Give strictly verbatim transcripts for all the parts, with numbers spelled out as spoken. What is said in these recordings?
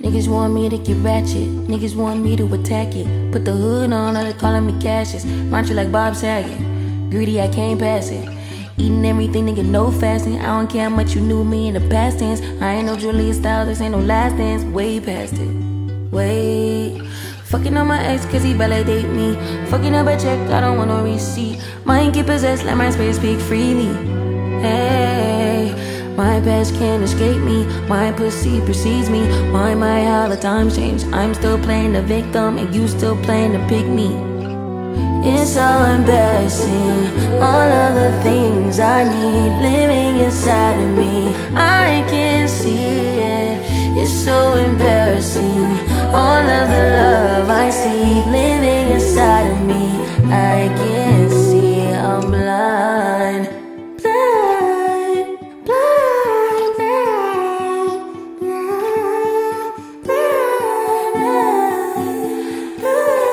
Niggas want me to get ratchet, niggas want me to attack it. Put the hood on, all they calling me Cassius. Mantra like Bob Saget, greedy I can't pass it. Eating everything, nigga, no fasting. I don't care how much you knew me in the past tense. I ain't no Julia Stiles, this ain't no last dance. Way past it, wait. Fucking on my ex cause he validate me. Fucking up a check, I don't want no receipt. Mind get possessed, let my spirit speak freely. Hey, my past can't escape me. My pussy precedes me. Why my how the times change? I'm still playing the victim and you still playing the pick me. It's so embarrassing, all of the things I need living inside of me. I can see it, it's so embarrassing. All of the love I see living inside of me. I can't see, I'm blind. Blind, blind, blind, blind, blind,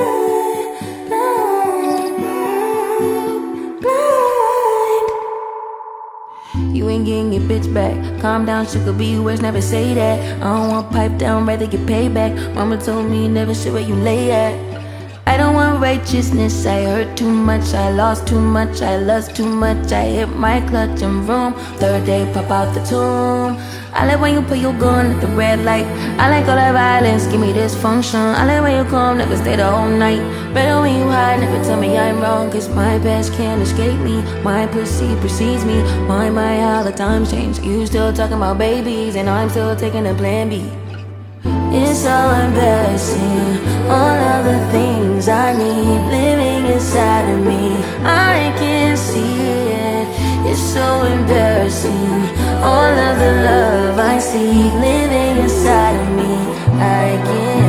blind, blind. You ain't getting your bitch back. Calm down, sugar be worse, never say that. I don't want pipe down, rather get paid back. Mama told me never shit where you lay at. I don't want righteousness, I hurt too much, I lost too much, I lost too much. I hit my clutch and room, third day pop out the tomb. I like when you put your gun at the red light. I like all that violence, give me dysfunction. I like when you come, never stay the whole night. Better when you hide, never tell me I'm wrong. Cause my past can't escape me, my pussy precedes me. Why my how the times change? You still talking about babies and I'm still taking a plan B. It's so embarrassing, all of the things I need living inside of me. I can see it, it's so embarrassing. All of the love I see living inside of me. I can't